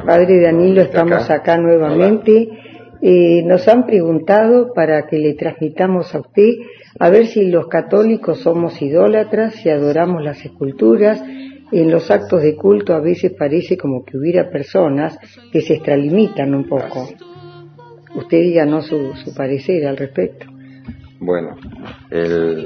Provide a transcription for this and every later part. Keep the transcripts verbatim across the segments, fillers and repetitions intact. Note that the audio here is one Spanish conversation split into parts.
Padre Danilo, estamos acá, acá nuevamente. Eh, nos han preguntado para que le transmitamos a usted a ver si los católicos somos idólatras, si adoramos las esculturas. En los actos de culto a veces parece como que hubiera personas que se extralimitan un poco. Usted díganos su, su parecer al respecto. Bueno, el,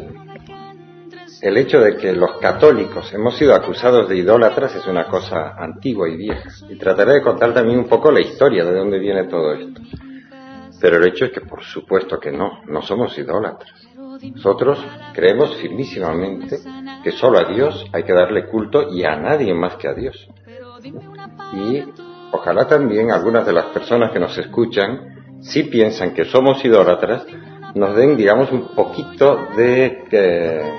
el hecho de que los católicos hemos sido acusados de idólatras es una cosa antigua y vieja. Y trataré de contar también un poco la historia de dónde viene todo esto. Pero el hecho es que por supuesto que no, no somos idólatras. Nosotros creemos firmísimamente que solo a Dios hay que darle culto y a nadie más que a Dios. Y ojalá también algunas de las personas que nos escuchan, si piensan que somos idólatras, nos den, digamos, un poquito de eh,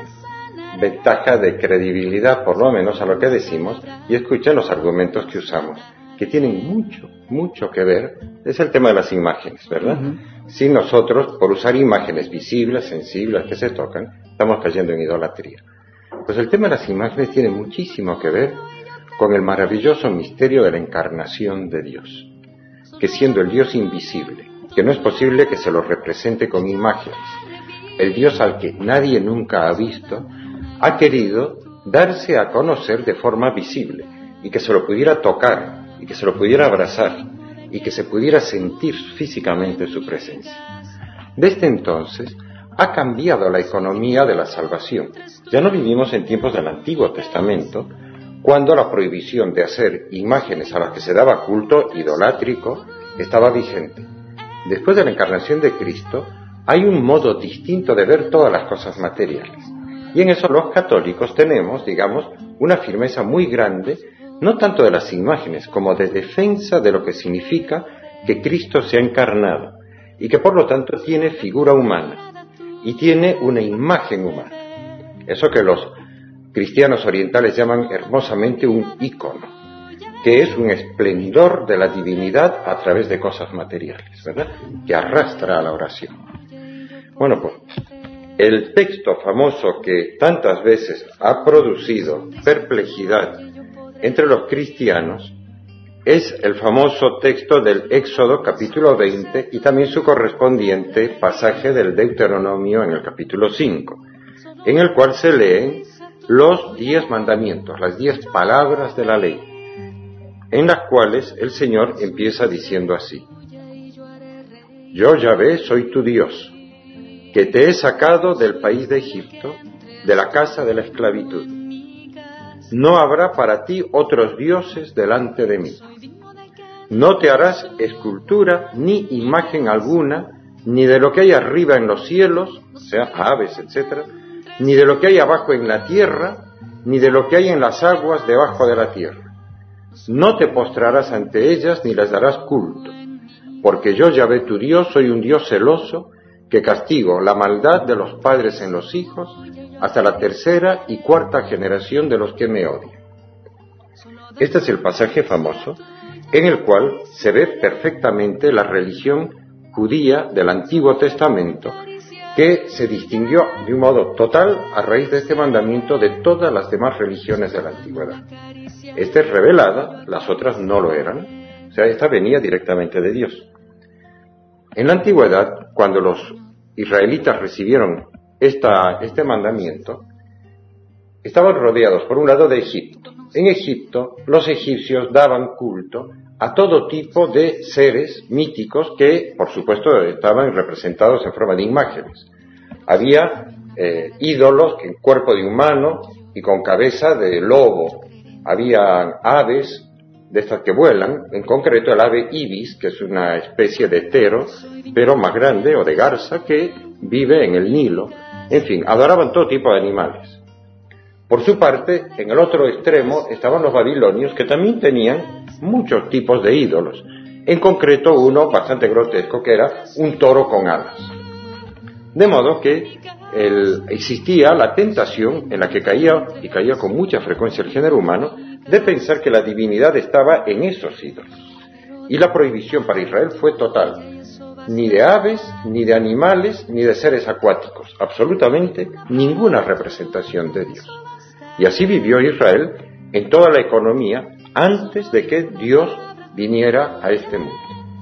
ventaja de credibilidad, por lo menos a lo que decimos, y escuchen los argumentos que usamos, que tienen mucho, mucho que ver. Es el tema de las imágenes, ¿verdad? Uh-huh. Si nosotros, por usar imágenes visibles, sensibles, que se tocan, estamos cayendo en idolatría. Pues el tema de las imágenes tiene muchísimo que ver con el maravilloso misterio de la encarnación de Dios, que siendo el Dios invisible, que no es posible que se lo represente con imágenes, el Dios al que nadie nunca ha visto, ha querido darse a conocer de forma visible, y que se lo pudiera tocar, y que se lo pudiera abrazar, y que se pudiera sentir físicamente su presencia. Desde entonces ha cambiado la economía de la salvación. Ya no vivimos en tiempos del Antiguo Testamento, cuando la prohibición de hacer imágenes a las que se daba culto idolátrico estaba vigente. Después de la encarnación de Cristo, hay un modo distinto de ver todas las cosas materiales. Y en eso los católicos tenemos, digamos, una firmeza muy grande, no tanto de las imágenes, como de defensa de lo que significa que Cristo se ha encarnado, y que por lo tanto tiene figura humana, y tiene una imagen humana. Eso que los cristianos orientales llaman hermosamente un ícono, que es un esplendor de la divinidad a través de cosas materiales, ¿verdad?, que arrastra a la oración. Bueno, pues, el texto famoso que tantas veces ha producido perplejidad entre los cristianos es el famoso texto del Éxodo capítulo veinte y también su correspondiente pasaje del Deuteronomio en el capítulo cinco, en el cual se leen los diez mandamientos, las diez palabras de la ley, en las cuales el Señor empieza diciendo así: Yo, Yahvé, soy tu Dios, que te he sacado del país de Egipto, de la casa de la esclavitud. No habrá para ti otros dioses delante de mí. No te harás escultura ni imagen alguna, ni de lo que hay arriba en los cielos, o sea, aves, etcétera, ni de lo que hay abajo en la tierra, ni de lo que hay en las aguas debajo de la tierra. No te postrarás ante ellas ni les darás culto, porque yo, Yahvé tu Dios, soy un Dios celoso, que castigo la maldad de los padres en los hijos, hasta la tercera y cuarta generación de los que me odian. Este es el pasaje famoso en el cual se ve perfectamente la religión judía del Antiguo Testamento, que se distinguió de un modo total a raíz de este mandamiento de todas las demás religiones de la antigüedad. Esta es revelada, las otras no lo eran, o sea, esta venía directamente de Dios. En la antigüedad, cuando los israelitas recibieron esta, este mandamiento, estaban rodeados por un lado de Egipto. En Egipto, los egipcios daban culto a todo tipo de seres míticos que, por supuesto, estaban representados en forma de imágenes. Había eh, ídolos en cuerpo de humano y con cabeza de lobo. Había aves de estas que vuelan, en concreto el ave ibis, que es una especie de tero, pero más grande, o de garza, que vive en el Nilo. En fin, adoraban todo tipo de animales. Por su parte, en el otro extremo estaban los babilonios, que también tenían muchos tipos de ídolos, en concreto uno bastante grotesco, que era un toro con alas. De modo que el, existía la tentación en la que caía, y caía con mucha frecuencia el género humano, de pensar que la divinidad estaba en esos ídolos. Y la prohibición para Israel fue total. Ni de aves, ni de animales, ni de seres acuáticos. Absolutamente ninguna representación de Dios. Y así vivió Israel en toda la economía antes de que Dios viniera a este mundo.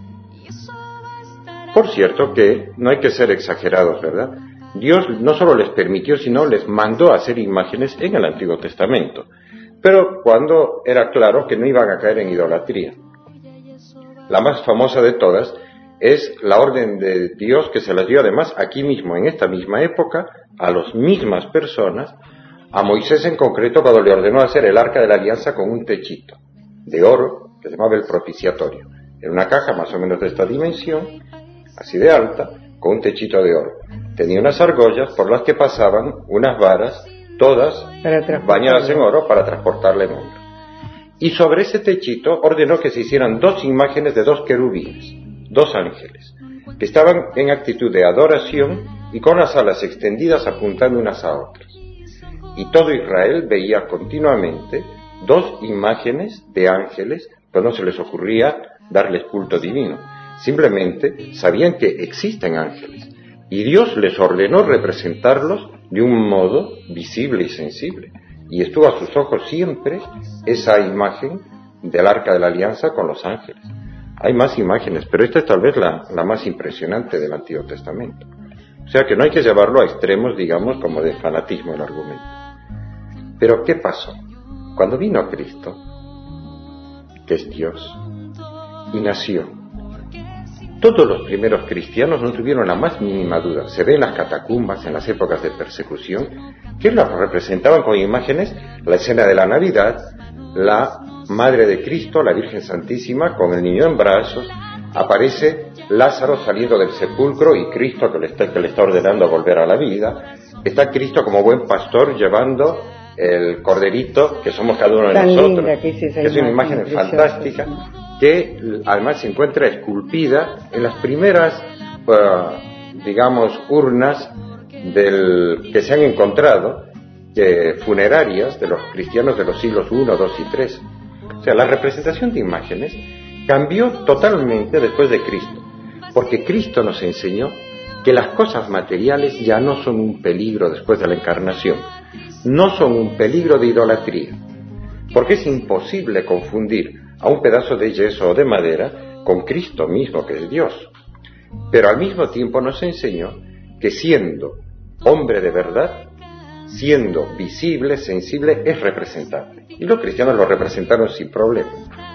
Por cierto que no hay que ser exagerados, ¿verdad? Dios no solo les permitió, sino les mandó a hacer imágenes en el Antiguo Testamento, pero cuando era claro que no iban a caer en idolatría. La más famosa de todas es la orden de Dios que se las dio además aquí mismo, en esta misma época, a las mismas personas, a Moisés en concreto, cuando le ordenó hacer el arca de la alianza con un techito de oro, que se llamaba el propiciatorio, en una caja más o menos de esta dimensión, así de alta, con un techito de oro. Tenía unas argollas por las que pasaban unas varas, todas bañadas en oro, para transportarle el hombre. Y sobre ese techito ordenó que se hicieran dos imágenes de dos querubines, dos ángeles, que estaban en actitud de adoración y con las alas extendidas apuntando unas a otras. Y todo Israel veía continuamente dos imágenes de ángeles, pero no se les ocurría darles culto divino. Simplemente sabían que existen ángeles. Y Dios les ordenó representarlos de un modo visible y sensible. Y estuvo a sus ojos siempre esa imagen del Arca de la Alianza con los ángeles. Hay más imágenes, pero esta es tal vez la, la más impresionante del Antiguo Testamento. O sea que no hay que llevarlo a extremos, digamos, como de fanatismo el argumento. Pero ¿qué pasó? Cuando vino Cristo, que es Dios, y nació, todos los primeros cristianos no tuvieron la más mínima duda. Se ve en las catacumbas, en las épocas de persecución, que los representaban con imágenes la escena de la Navidad, la Madre de Cristo, la Virgen Santísima, con el niño en brazos, aparece Lázaro saliendo del sepulcro y Cristo que le está, que le está ordenando volver a la vida. Está Cristo como buen pastor llevando el corderito que somos cada uno de Tan nosotros, linda que es, esa que es una imagen imagen preciosa, fantástica, sí. Que además se encuentra esculpida en las primeras, uh, digamos, urnas del, que se han encontrado, eh, funerarias de los cristianos de los siglos uno, dos y tres. O sea, la representación de imágenes cambió totalmente después de Cristo, porque Cristo nos enseñó que las cosas materiales ya no son un peligro después de la encarnación, no son un peligro de idolatría, porque es imposible confundir a un pedazo de yeso o de madera con Cristo mismo, que es Dios. Pero al mismo tiempo nos enseñó que siendo hombre de verdad, siendo visible, sensible, es representable. Y los cristianos lo representaron sin problema.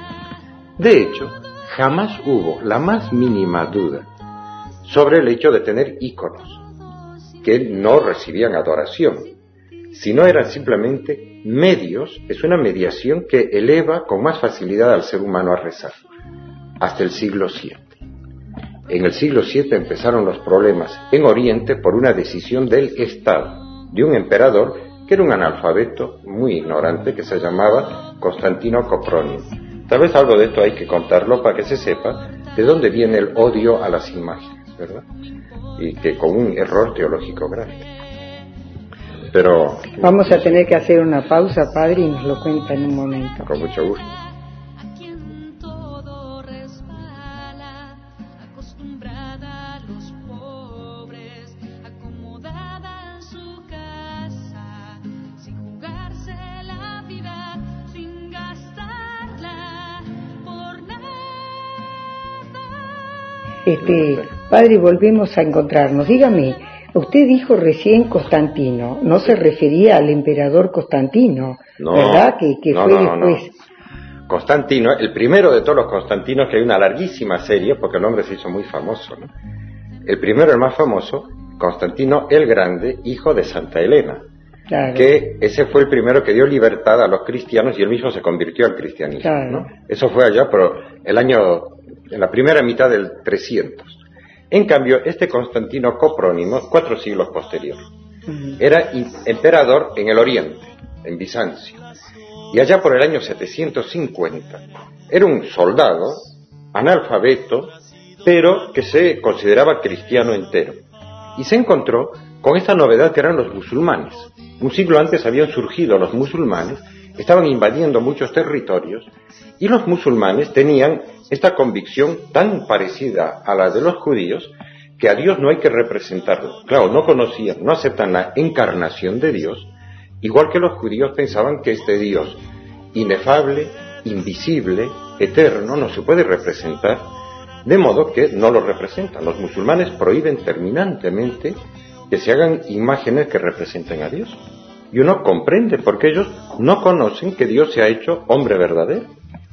De hecho, jamás hubo la más mínima duda sobre el hecho de tener íconos que no recibían adoración, sino eran simplemente medios. Es una mediación que eleva con más facilidad al ser humano a rezar, hasta el siglo siete. En el siglo siete empezaron los problemas en Oriente por una decisión del Estado, de un emperador que era un analfabeto muy ignorante que se llamaba Constantino Coprónimo. Tal vez algo de esto hay que contarlo para que se sepa de dónde viene el odio a las imágenes, ¿verdad? Y que con un error teológico grande. Pero vamos a tener que hacer una pausa, padre, y nos lo cuenta en un momento. Con mucho gusto. Este, padre, volvemos a encontrarnos. Dígame, usted dijo recién Constantino, no se refería al emperador Constantino, no, ¿verdad? Que, que no, fue no, no, después. No. Constantino, el primero de todos los Constantinos, que hay una larguísima serie, porque el hombre se hizo muy famoso, ¿no? El primero, el más famoso, Constantino el Grande, hijo de Santa Elena. Claro. Que ese fue el primero que dio libertad a los cristianos y él mismo se convirtió al cristianismo, claro. ¿No? Eso fue allá, pero el año, en la primera mitad del trescientos. En cambio, este Constantino Coprónimo, cuatro siglos posterior, uh-huh. era emperador en el Oriente, en Bizancio. Y allá por el año setecientos cincuenta, era un soldado, analfabeto, pero que se consideraba cristiano entero. Y se encontró con esta novedad que eran los musulmanes. Un siglo antes habían surgido los musulmanes, estaban invadiendo muchos territorios, y los musulmanes tenían esta convicción tan parecida a la de los judíos, que a Dios no hay que representarlo. Claro, no conocían, no aceptan la encarnación de Dios, igual que los judíos pensaban que este Dios inefable, invisible, eterno, no se puede representar, de modo que no lo representan. Los musulmanes prohíben terminantemente que se hagan imágenes que representen a Dios. Y uno comprende porque ellos no conocen que Dios se ha hecho hombre verdadero.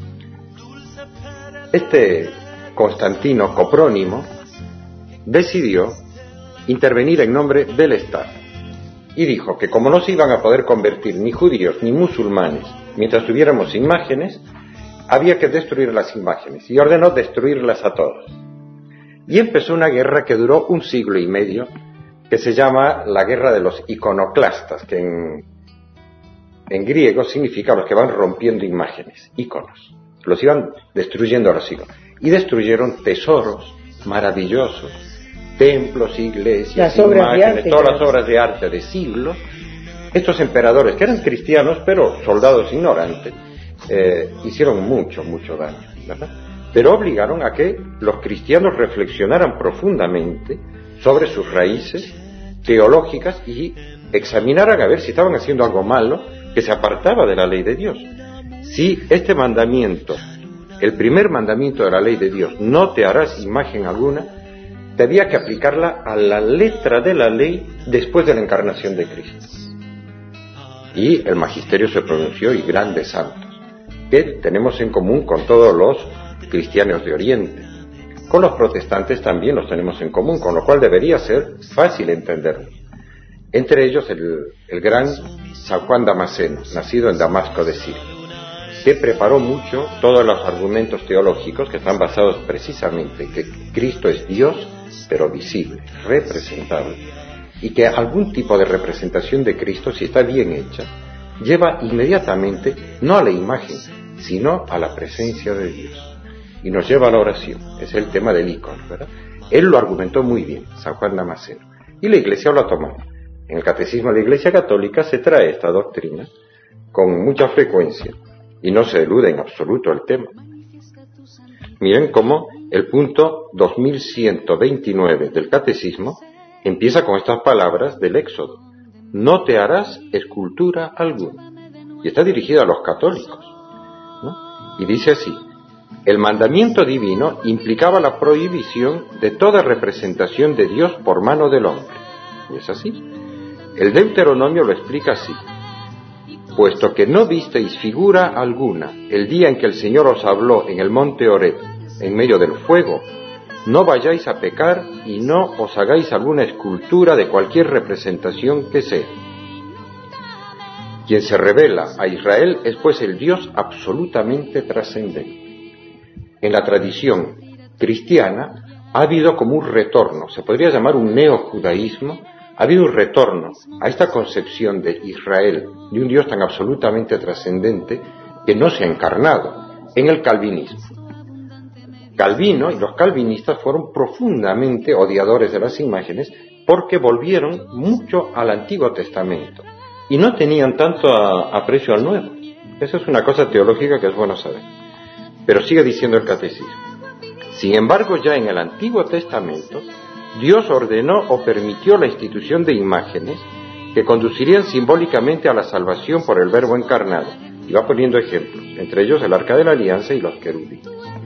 Este Constantino Coprónimo decidió intervenir en nombre del Estado y dijo que como no se iban a poder convertir ni judíos ni musulmanes mientras tuviéramos imágenes, había que destruir las imágenes, y ordenó destruirlas a todas. Y empezó una guerra que duró un siglo y medio, que se llama la guerra de los iconoclastas, que en, en griego significa los que van rompiendo imágenes, íconos. Los iban destruyendo a los íconos. Y destruyeron tesoros maravillosos, templos, iglesias, las obras imágenes, de arte, todas las obras de arte de siglos. Estos emperadores, que eran cristianos, pero soldados ignorantes, eh, hicieron mucho, mucho daño, ¿verdad? Pero obligaron a que los cristianos reflexionaran profundamente sobre sus raíces teológicas y examinaran a ver si estaban haciendo algo malo que se apartaba de la ley de Dios. Si este mandamiento, el primer mandamiento de la ley de Dios, no te harás imagen alguna, había que aplicarla a la letra de la ley después de la encarnación de Cristo. Y el magisterio se pronunció, y grandes santos, que tenemos en común con todos los cristianos de Oriente. Con los protestantes también los tenemos en común, con lo cual debería ser fácil entenderlos. Entre ellos el, el gran San Juan Damasceno, nacido en Damasco de Siria, que preparó mucho todos los argumentos teológicos que están basados precisamente en que Cristo es Dios, pero visible, representable, y que algún tipo de representación de Cristo, si está bien hecha, lleva inmediatamente no a la imagen, sino a la presencia de Dios, y nos lleva a la oración. Es el tema del icono, ¿verdad? Él lo argumentó muy bien, San Juan Damasceno, y la Iglesia lo ha tomado. En el Catecismo de la Iglesia Católica se trae esta doctrina con mucha frecuencia, y no se elude en absoluto el tema. Miren cómo el punto dos mil ciento veintinueve del Catecismo empieza con estas palabras del Éxodo: no te harás escultura alguna. Y está dirigido a los católicos, ¿no? Y dice así: el mandamiento divino implicaba la prohibición de toda representación de Dios por mano del hombre. Y es así. El Deuteronomio lo explica así: puesto que no visteis figura alguna el día en que el Señor os habló en el monte Horeb, en medio del fuego, no vayáis a pecar y no os hagáis alguna escultura de cualquier representación que sea. Quien se revela a Israel es pues el Dios absolutamente trascendente. En la tradición cristiana ha habido como un retorno, se podría llamar un neojudaísmo. Ha habido un retorno a esta concepción de Israel, de un Dios tan absolutamente trascendente que no se ha encarnado en el calvinismo. Calvino y los calvinistas fueron profundamente odiadores de las imágenes porque volvieron mucho al Antiguo Testamento y no tenían tanto a, aprecio al Nuevo. Esa es una cosa teológica que es bueno saber. Pero sigue diciendo el Catecismo: sin embargo, ya en el Antiguo Testamento, Dios ordenó o permitió la institución de imágenes que conducirían simbólicamente a la salvación por el Verbo encarnado. Y va poniendo ejemplos, entre ellos el Arca de la Alianza y los querubines.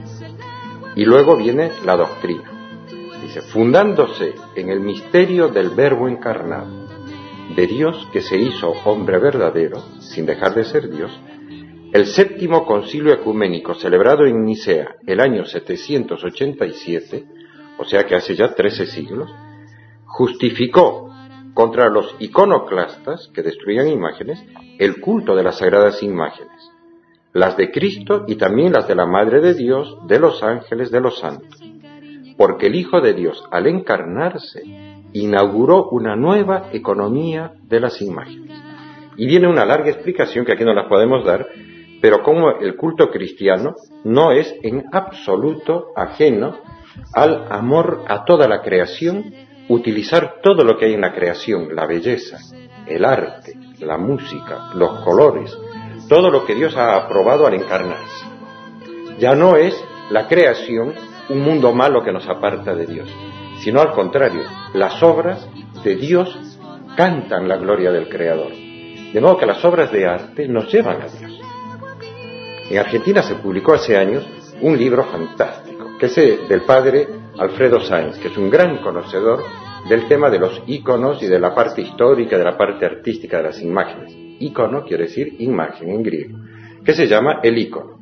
Y luego viene la doctrina. Dice: fundándose en el misterio del Verbo encarnado, de Dios que se hizo hombre verdadero, sin dejar de ser Dios, el séptimo concilio ecuménico celebrado en Nicea el año setecientos ochenta y siete, o sea que hace ya trece siglos, justificó contra los iconoclastas que destruían imágenes el culto de las sagradas imágenes, las de Cristo y también las de la Madre de Dios, de los ángeles, de los santos, porque el Hijo de Dios, al encarnarse, inauguró una nueva economía de las imágenes. Y viene una larga explicación que aquí no la podemos dar, pero como el culto cristiano no es en absoluto ajeno al amor a toda la creación, utilizar todo lo que hay en la creación, la belleza, el arte, la música, los colores, todo lo que Dios ha aprobado al encarnarse. Ya no es la creación un mundo malo que nos aparta de Dios, sino al contrario, las obras de Dios cantan la gloria del Creador. De modo que las obras de arte nos llevan a Dios. En Argentina se publicó hace años un libro fantástico, que es del padre Alfredo Sáenz, que es un gran conocedor del tema de los íconos y de la parte histórica, de la parte artística de las imágenes. Ícono quiere decir imagen en griego, que se llama el ícono,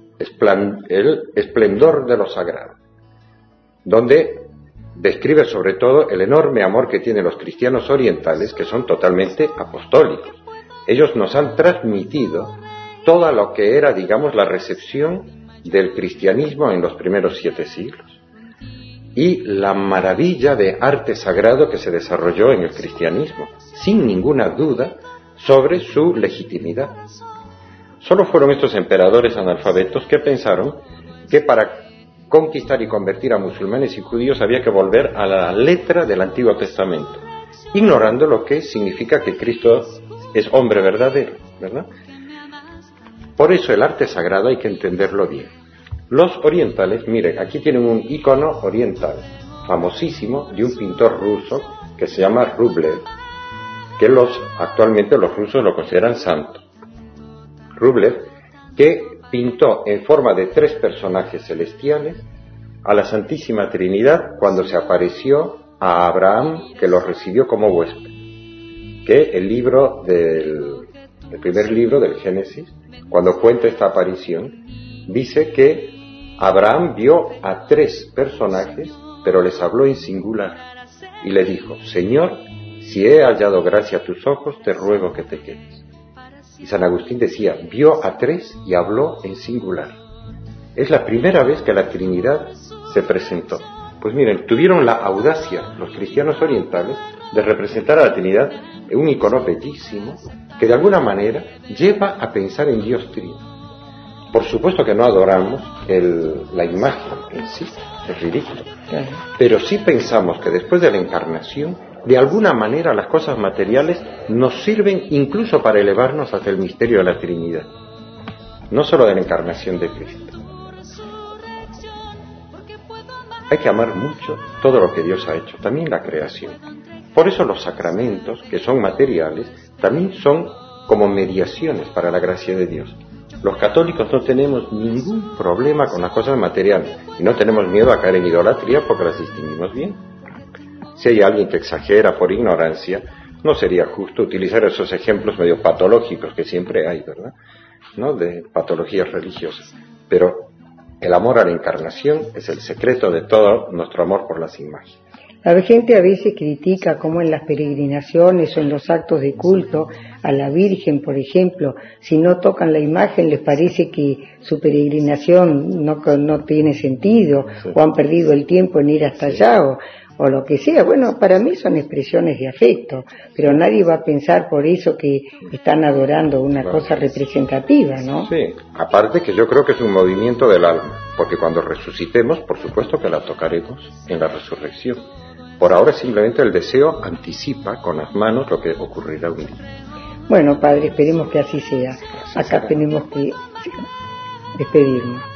el esplendor de lo sagrado, donde describe sobre todo el enorme amor que tienen los cristianos orientales, que son totalmente apostólicos. Ellos nos han transmitido todo lo que era, digamos, la recepción del cristianismo en los primeros siete siglos y la maravilla de arte sagrado que se desarrolló en el cristianismo, sin ninguna duda sobre su legitimidad. Solo fueron estos emperadores analfabetos que pensaron que para conquistar y convertir a musulmanes y judíos había que volver a la letra del Antiguo Testamento, ignorando lo que significa que Cristo es hombre verdadero, ¿verdad? Por eso el arte sagrado hay que entenderlo bien. Los orientales, miren, aquí tienen un ícono oriental famosísimo de un pintor ruso que se llama Rublev, que los actualmente los rusos lo consideran santo. Rublev, que pintó en forma de tres personajes celestiales a la Santísima Trinidad cuando se apareció a Abraham, que los recibió como huésped. Que el libro del el primer libro del Génesis, cuando cuenta esta aparición, dice que Abraham vio a tres personajes, pero les habló en singular y le dijo: Señor, si he hallado gracia a tus ojos, te ruego que te quedes. Y San Agustín decía, vio a tres y habló en singular. Es la primera vez que la Trinidad se presentó. Pues miren, tuvieron la audacia los cristianos orientales de representar a la Trinidad en un icono bellísimo que de alguna manera lleva a pensar en Dios Trino. Por supuesto que no adoramos el, la imagen en sí, es ridículo, pero sí pensamos que después de la encarnación, de alguna manera las cosas materiales nos sirven incluso para elevarnos hasta el misterio de la Trinidad, no solo de la encarnación de Cristo. Hay que amar mucho todo lo que Dios ha hecho, también la creación. Por eso los sacramentos, que son materiales, también son como mediaciones para la gracia de Dios. Los católicos no tenemos ningún problema con las cosas materiales y no tenemos miedo a caer en idolatría porque las distinguimos bien. Si hay alguien que exagera por ignorancia, no sería justo utilizar esos ejemplos medio patológicos que siempre hay, ¿verdad? ¿No? De patologías religiosas. Pero el amor a la encarnación es el secreto de todo nuestro amor por las imágenes. La gente a veces critica cómo en las peregrinaciones o en los actos de culto a la Virgen, por ejemplo, si no tocan la imagen les parece que su peregrinación no, no tiene sentido, sí, o han perdido el tiempo en ir hasta sí. allá o, o lo que sea. Bueno, para mí son expresiones de afecto, pero nadie va a pensar por eso que están adorando una bueno. cosa representativa, ¿no? Sí, aparte que yo creo que es un movimiento del alma, porque cuando resucitemos, por supuesto que la tocaremos en la resurrección. Por ahora simplemente el deseo anticipa con las manos lo que ocurrirá un día. Bueno, Padre, esperemos que así sea. Así Acá será. Tenemos que despedirnos.